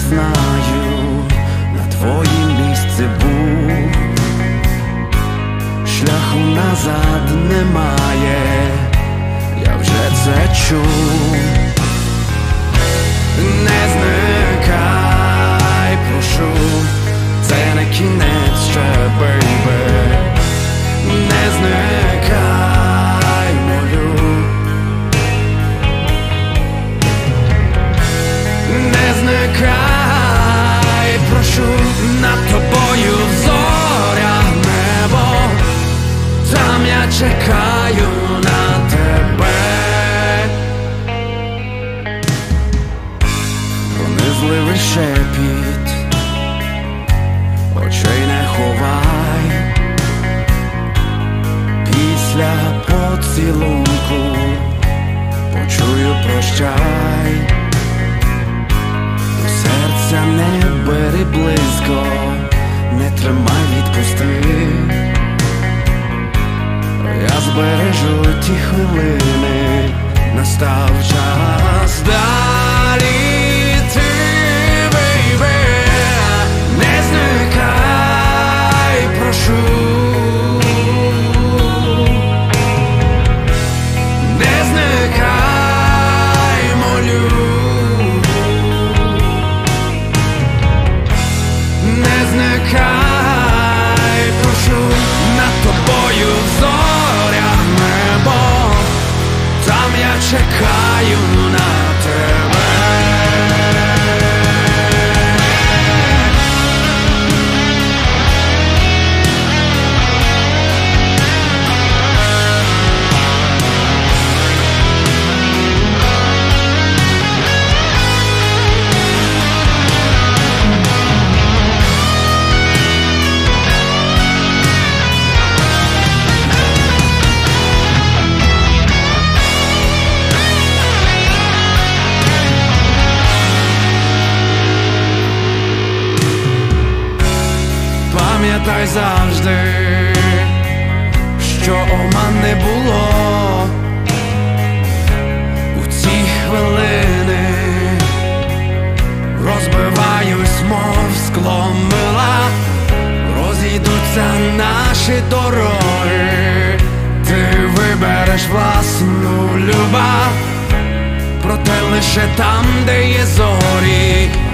знаю, на твоїм місці був, шляху назад немає, я вже це чув. Не зникай, прошу, це не кінець ще, бейбе. Не зникай, молю. Не зникай, прошу, над тобою зоря небо, там я чекаю на тебе. Пронизливий шепіт, очей не ховай, після поцілунку почую прощай. До серця не бери близько, не тримай, відпусти. Я збережу ті хвилини, настав час далі йти, бейбе. Не зникай, прошу. Не зникай, молю. Не зникай, прошу, над тобою зоря небо, там я чекаю на тебе. Пам'ятай завжди, що оман не було. У ці хвилини розбиваюсь, мов скло мила, розійдуться наші дороги. Ти вибереш власну любов, проте лише там, де є зорі.